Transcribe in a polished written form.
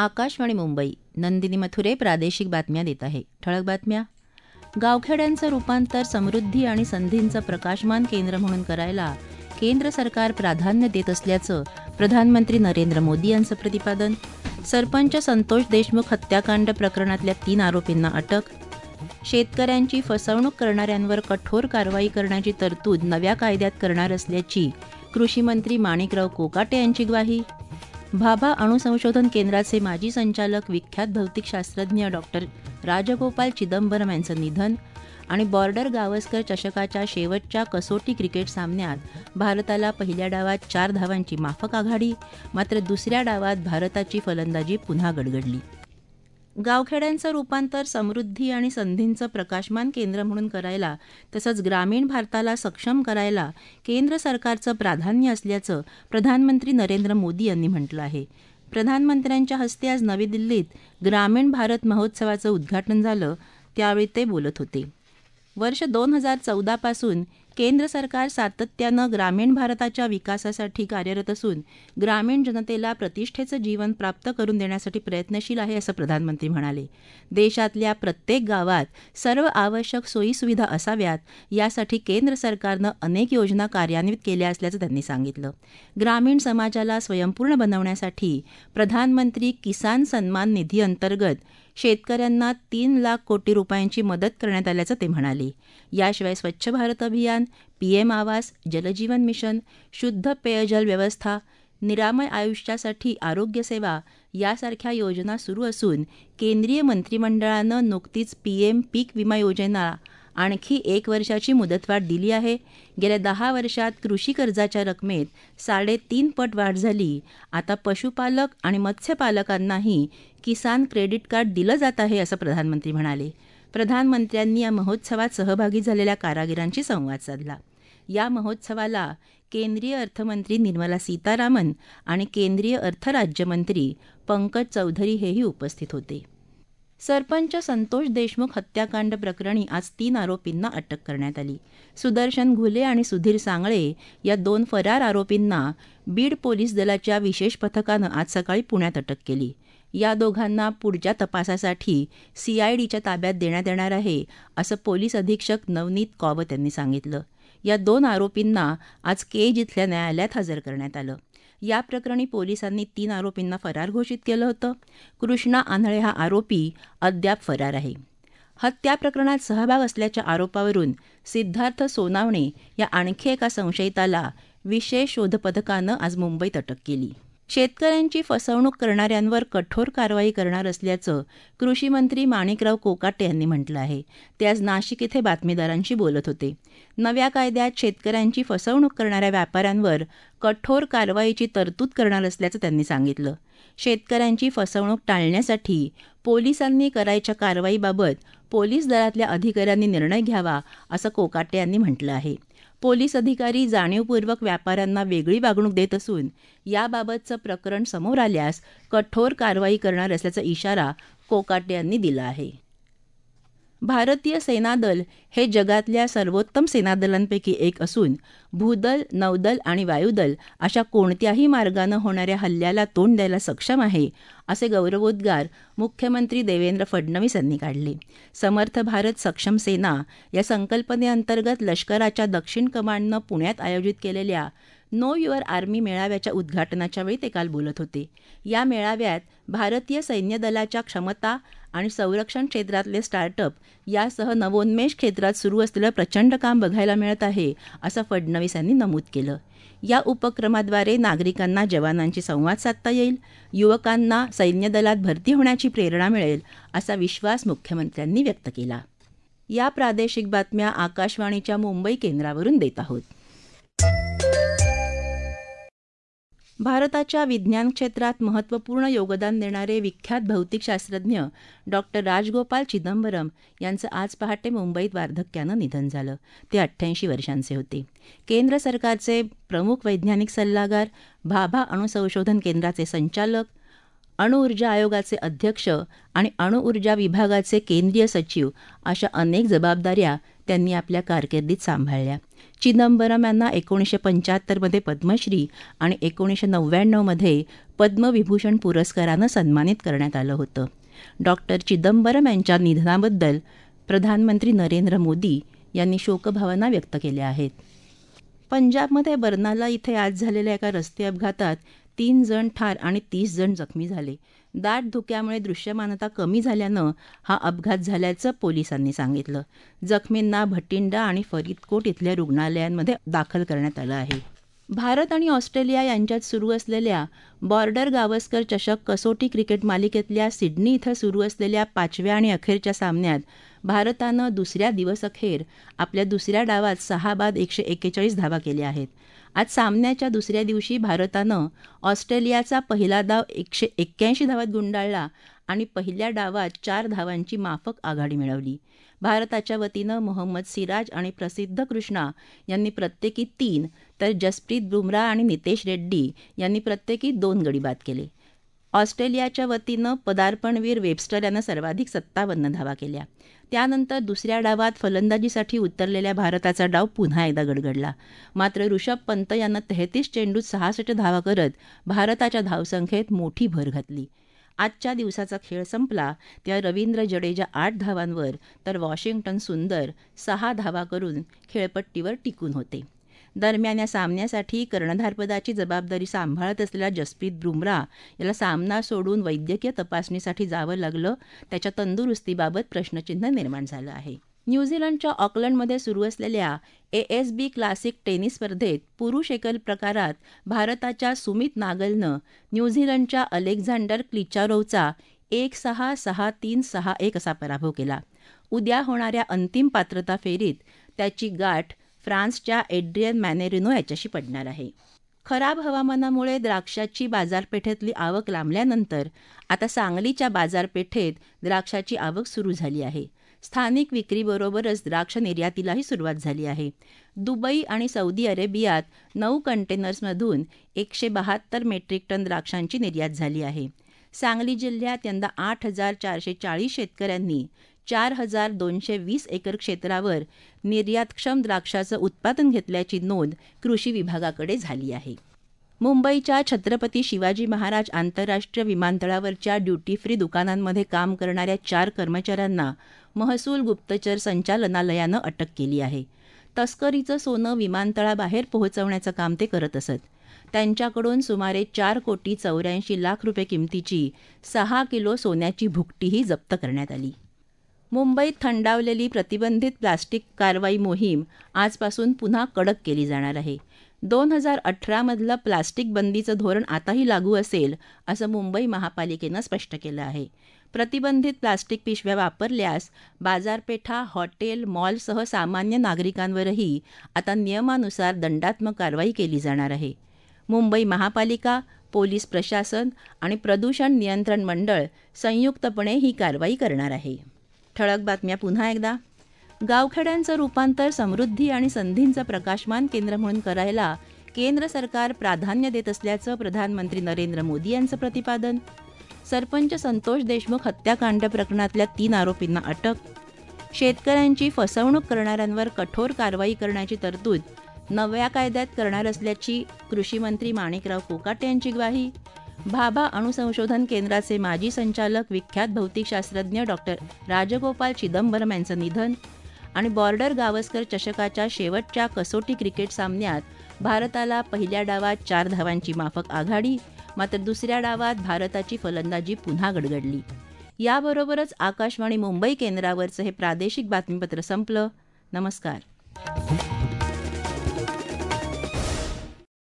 आकाशवाणी मुंबई. नंदिनी मथुरे प्रादेशिक बातम्या देत आहे. ठळक बातम्या. गावखेड्यांचं रूपांतर समृद्धी आणि संधींचं प्रकाशमान केंद्र म्हणून करायला केंद्र सरकार प्राधान्य देत असल्याचं प्रधानमंत्री नरेंद्र मोदी यांचं प्रतिपादन. सरपंच संतोष देशमुख हत्याकांड प्रकरणातल्या 3 आरोपींना अटक. शेतकऱ्यांची फसवणूक करणाऱ्यांवर कठोर कारवाई करण्याची तरतूद नव्या कायद्यात करणार असल्याची कृषीमंत्री माणिकराव कोकाटे यांची ग्वाही. भाभा अणुसंशोधन केंद्राचे माजी संचालक विख्यात भौतिकशास्त्रज्ञ डॉक्टर राजगोपाल चिदंबरम यांचं निधन. आणि बॉर्डर गावस्कर चषकाच्या शेवटच्या कसोटी क्रिकेट सामन्यात भारताला पहिल्या डावात 4 धावांची माफक आघाडी. मात्र दुसऱ्या डावात भारताची फलंदाजी पुन्हा गडगडली. गावखेड्यांचं रूपांतर समृद्धी आणि संधींचं प्रकाशमान केंद्र म्हणून करायला तसंच ग्रामीण भारताला सक्षम करायला केंद्र सरकारचं प्राधान्य असल्याचं प्रधानमंत्री नरेंद्र मोदी यांनी म्हटलं आहे. प्रधानमंत्र्यांच्या हस्ते आज नवी दिल्लीत ग्रामीण भारत महोत्सवाचं उद्घाटन झालं, त्यावेळी ते बोलत होते. वर्ष 2014 पासून केंद्र सरकार सातत्यानं ग्रामीण भारताच्या विकासासाठी कार्यरत असून ग्रामीण जनतेला प्रतिष्ठेचं जीवन प्राप्त करून देण्यासाठी प्रयत्नशील आहे, असं प्रधानमंत्री म्हणाले. देशातल्या प्रत्येक गावात सर्व आवश्यक सोयीसुविधा असाव्यात यासाठी केंद्र सरकारनं अनेक योजना कार्यान्वित केल्या असल्याचं त्यांनी सांगितलं. ग्रामीण समाजाला स्वयंपूर्ण बनवण्यासाठी प्रधानमंत्री किसान सन्मान निधी अंतर्गत शेतकऱ्यांना 3 लाख कोटी रुपयांची मदत करण्यात आल्याचं ते म्हणाले. याशिवाय स्वच्छ भारत अभियान, PM आवास, जलजीवन मिशन, शुद्ध पेयजल व्यवस्था, निरामय आयुष्यासाठी आरोग्यसेवा यासारख्या योजना सुरू असून केंद्रीय मंत्रिमंडळानं नुकतीच PM पीक विमा योजना आणखी 1 वर्षाची मुदतवाढ दिली आहे. गेल्या 10 वर्षात कृषी कर्जाच्या रकमेत 3.5 पट वाढ झाली. आता पशुपालक आणि मत्स्यपालकांनाही किसान क्रेडिट कार्ड दिलं जात आहे, असं प्रधानमंत्री म्हणाले. प्रधानमंत्र्यांनी या महोत्सवात सहभागी झालेल्या कारागिरांशी संवाद साधला. या महोत्सवाला केंद्रीय अर्थमंत्री निर्मला सीतारामन आणि केंद्रीय अर्थ राज्यमंत्री पंकज चौधरी हेही उपस्थित होते. सरपंच संतोष देशमुख हत्याकांड प्रकरणी आज 3 आरोपींना अटक करण्यात आली. सुदर्शन घुले आणि सुधीर सांगळे या 2 फरार आरोपींना बीड पोलीस दलाच्या विशेष पथकानं आज सकाळी पुण्यात अटक केली. या दोघांना पुढच्या तपासासाठी CIDच्या ताब्यात देण्यात येणार आहे, असं पोलीस अधीक्षक नवनीत कौवत यांनी सांगितलं. या 2 आरोपींना आज केज इथल्या न्यायालयात हजर करण्यात आलं. या प्रकरणी पोलिसांनी 3 आरोपींना फरार घोषित केलं होतं. कृष्णा आंधळे हा आरोपी अद्याप फरार आहे. हत्या प्रकरणात सहभाग असल्याच्या आरोपावरून सिद्धार्थ सोनावणे या आणखी एका संशयिताला विशेष शोध पथकानं आज मुंबईत अटक केली. शेतकऱ्यांची फसवणूक करणाऱ्यांवर कठोर कारवाई करणार असल्याचं कृषीमंत्री माणिकराव कोकाटे यांनी म्हटलं आहे. ते आज नाशिक इथे बातमीदारांशी बोलत होते. नव्या कायद्यात शेतकऱ्यांची फसवणूक करणाऱ्या व्यापाऱ्यांवर कठोर कारवाईची तरतूद करणार असल्याचं त्यांनी सांगितलं. शेतकऱ्यांची फसवणूक टाळण्यासाठी पोलिसांनी करायच्या कारवाईबाबत पोलीस दलातल्या अधिकाऱ्यांनी निर्णय घ्यावा, असं कोकाटे यांनी म्हटलं आहे. पोलीस अधिकारी जाणीवपूर्वक व्यापाऱ्यांना वेगळी वागणूक देत असून याबाबतचं प्रकरण समोर आल्यास कठोर कारवाई करणार असल्याचा इशारा कोकाटे यांनी दिला आहे. भारतीय सेनादल हे जगातल्या सर्वोत्तम सेनादलांपैकी एक असून भूदल, नौदल आणि वायुदल अशा कोणत्याही मार्गानं होणाऱ्या हल्ल्याला तोंड द्यायला सक्षम आहे, असे गौरवोद्गार मुख्यमंत्री देवेंद्र फडणवीस यांनी काढले. समर्थ भारत सक्षम सेना या संकल्पनेअंतर्गत लष्कराच्या दक्षिण कमांडनं पुण्यात आयोजित केलेल्या नो युअर आर्मी मेळाव्याच्या उद्घाटनाच्या वेळी ते काल बोलत होते. या मेळाव्यात भारतीय सैन्य दलाच्या क्षमता आणि संरक्षण क्षेत्रातले स्टार्टअप यासह नवोन्मेष क्षेत्रात सुरू असलेलं प्रचंड काम बघायला मिळत आहे, असं फडणवीस यांनी नमूद केलं. या उपक्रमाद्वारे नागरिकांना जवानांशी संवाद साधता येईल, युवकांना सैन्य दलात भरती होण्याची प्रेरणा मिळेल, असा विश्वास मुख्यमंत्र्यांनी व्यक्त केला. या प्रादेशिक बातम्या आकाशवाणीच्या मुंबई केंद्रावरून देत आहोत. भारताच्या विज्ञान क्षेत्रात महत्त्वपूर्ण योगदान देणारे विख्यात भौतिकशास्त्रज्ञ डॉक्टर राजगोपाल चिदंबरम यांचं आज पहाटे मुंबईत वार्धक्यानं निधन झालं. ते 88 वर्षांचे होते. केंद्र सरकारचे प्रमुख वैज्ञानिक सल्लागार, भाभा अणुसंशोधन केंद्राचे संचालक, अणुऊर्जा आयोगाचे अध्यक्ष आणि अणुऊर्जा विभागाचे केंद्रीय सचिव अशा अनेक जबाबदाऱ्या त्यांनी आपल्या कारकिर्दीत सांभाळल्या. चिदंबरम यांना 1975मध्ये पद्मश्री आणि 1999मध्ये पद्मविभूषण पुरस्कारानं सन्मानित करण्यात आलं होतं. डॉक्टर चिदंबरम यांच्या निधनाबद्दल प्रधानमंत्री नरेंद्र मोदी यांनी शोकभावना व्यक्त केल्या आहेत. पंजाबमध्ये बर्नाला इथे आज झालेल्या एका रस्ते अपघातात 3 जण ठार आणि 30 जण जखमी झाले. दाट धुक्यामुळे दृश्यमानता कमी झाल्यानं हा अपघात झाल्याचं पोलिसांनी सांगितलं. जखमींना भटिंडा आणि फरीदकोट इथल्या रुग्णालयांमध्ये दाखल करण्यात आलं आहे. भारत आणि ऑस्ट्रेलिया यांच्यात सुरू असलेल्या बॉर्डर गावस्कर चषक कसोटी क्रिकेट मालिकेतल्या सिडनी इथं सुरू असलेल्या 5व्या आणि अखेरच्या सामन्यात भारतानं दुसऱ्या दिवसअखेर आपल्या दुसऱ्या डावात 6 बाद 141 धावा केल्या आहेत. आज सामन्याच्या दुसऱ्या दिवशी भारतानं ऑस्ट्रेलियाचा पहिला डाव 181 धावात गुंडाळला आणि पहिल्या डावात 4 धावांची माफक आघाडी मिळवली. भारताच्या वतीनं मोहम्मद सिराज आणि प्रसिद्ध कृष्णा यांनी प्रत्येकी 3 तर जसप्रीत बुमराह आणि नितेश रेड्डी यांनी प्रत्येकी 2 गडी बाद केले. ऑस्ट्रेलियाच्या वतीनं पदार्पणवीर वेबस्टर यानं सर्वाधिक 57 धावा केल्या. त्यानंतर दुसऱ्या डावात फलंदाजीसाठी उतरलेल्या भारताचा डाव पुन्हा एकदा गडगडला. मात्र ऋषभ पंत यानं 33 चेंडूत 66 धावा करत भारताच्या धावसंख्येत मोठी भर घातली. आजच्या दिवसाचा खेळ संपला तेव्हा रवींद्र जडेजा 8 धावांवर तर वॉशिंग्टन सुंदर 6 धावा करून खेळपट्टीवर टिकून होते. दरम्यान या सामन्यासाठी कर्णधारपदाची जबाबदारी सांभाळत असलेल्या जसप्रीत बुमराह याला सामना सोडून वैद्यकीय तपासणीसाठी जावं लागलं. त्याच्या तंदुरुस्तीबाबत प्रश्नचिन्ह निर्माण झालं आहे. न्यूझीलंडच्या ऑकलंडमध्ये सुरू असलेल्या ASB क्लासिक टेनिस स्पर्धेत पुरुष एकल प्रकारात भारताच्या सुमित नागलनं न्यूझीलंडच्या अलेक्झांडर क्लिचारोव्हचा 1-6, 6-3, 6-1 असा पराभव केला. उद्या होणाऱ्या अंतिम पात्रता फेरीत त्याची गाठ फ्रान्सच्या एड्रियन मॅनेरिनो याच्याशी पडणार आहे. खराब हवामानामुळे द्राक्षाची बाजारपेठेतली आवक लांबल्यानंतर आता सांगलीच्या बाजारपेठेत द्राक्षाची आवक सुरू झाली आहे. स्थानिक विक्रीबरोबरच द्राक्ष निर्यातीलाही सुरुवात झाली आहे. दुबई आणि सौदी अरेबियात 9 कंटेनर्समधून 172 मेट्रिक टन द्राक्षांची निर्यात झाली आहे. सांगली जिल्ह्यात यंदा 8,440 शेतकऱ्यांनी 4,220 एकर क्षेत्रावर निर्यातक्षम द्राक्षाचं उत्पादन घेतल्याची नोंद कृषी विभागाकडे झाली आहे. मुंबईच्या छत्रपती शिवाजी महाराज आंतरराष्ट्रीय विमानतळावरच्या ड्युटी फ्री दुकानांमध्ये काम करणाऱ्या 4 कर्मचाऱ्यांना महसूल गुप्तचर संचालनालयानं अटक केली आहे. तस्करीचं सोनं विमानतळाबाहेर पोहोचवण्याचं काम ते करत असत. त्यांच्याकडून सुमारे 4,84,00,000 रुपये किमतीची 6 किलो सोन्याची भुकटीही जप्त करण्यात आली. मुंबईत थंडावलेली प्रतिबंधित प्लास्टिक कारवाई मोहीम आजपासून पुन्हा कडक केली जाणार आहे. 2018मधलं प्लास्टिक बंदीचं धोरण आताही लागू असेल असं मुंबई महापालिकेनं स्पष्ट केलं आहे. प्रतिबंधित प्लास्टिक पिशव्या वापरल्यास बाजारपेठा, हॉटेल, मॉलसह सामान्य नागरिकांवरही आता नियमानुसार दंडात्मक कारवाई केली जाणार आहे. मुंबई महापालिका, पोलीस प्रशासन आणि प्रदूषण नियंत्रण मंडळ संयुक्तपणे ही कारवाई करणार आहे. ठळक बातम्या पुन्हा एकदा. गावखेड्यांचं रूपांतर समृद्धी आणि संधींचं प्रकाशमान केंद्र म्हणून करायला केंद्र सरकार प्राधान्य देत असल्याचं प्रधानमंत्री नरेंद्र मोदी यांचं प्रतिपादन. सरपंच संतोष देशमुख हत्याकांड प्रकरणातल्या 3 आरोपींना अटक. शेतकऱ्यांची फसवणूक करणाऱ्यांवर कठोर कारवाई करण्याची तरतूद नव्या कायद्यात करणार असल्याची कृषीमंत्री माणिकराव कोकाटे यांची ग्वाही. भाभा अणुसंशोधन केंद्राचे माजी संचालक विख्यात भौतिकशास्त्रज्ञ डॉक्टर राजगोपाल चिदंबरम यांचं निधन. आणि बॉर्डर गावस्कर चषकाच्या शेवटच्या कसोटी क्रिकेट सामन्यात भारताला पहिल्या डावात 4 धावांची माफक आघाडी. मात्र दुसऱ्या डावात भारताची फलंदाजी पुन्हा गडगडली. याबरोबरच आकाशवाणी मुंबई केंद्रावरचं हे प्रादेशिक बातमीपत्र संपलं. नमस्कार.